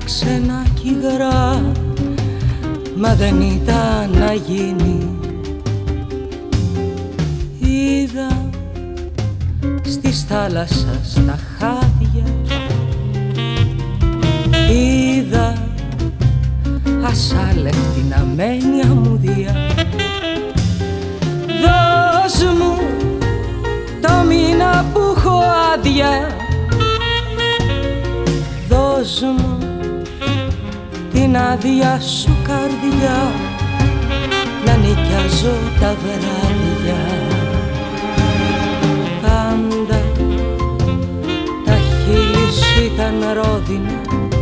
ξένα κύγρα, μα δεν ήταν να γίνει. Είδα στις θάλασσας τα χάδια, είδα ασάλευτη να μένει αμμουδία. Δώσ' μου το μήνα που έχω άδεια, δώσ' μου την άδεια σου καρδιά, να νοικιάζω τα βράδια. Πάντα τα χείλη σου ήταν ρόδινα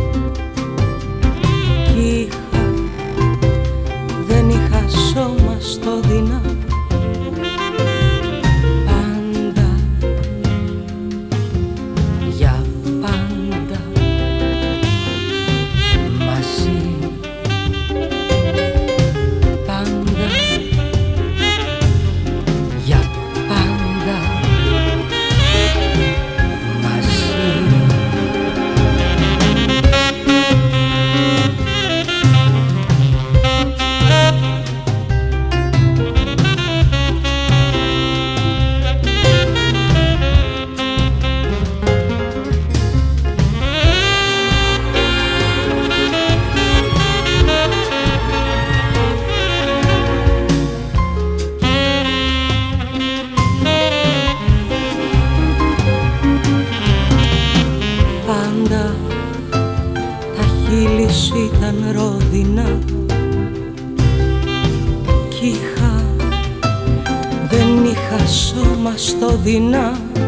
κι δεν είχα σώμα στο δεινά. Πάντα, για πάντα μαζί. Πάντα, για πάντα μαζί. Πάντα τα χείλη σου ήταν ρόδινα κι δεν είχα σώμα στο δεινά.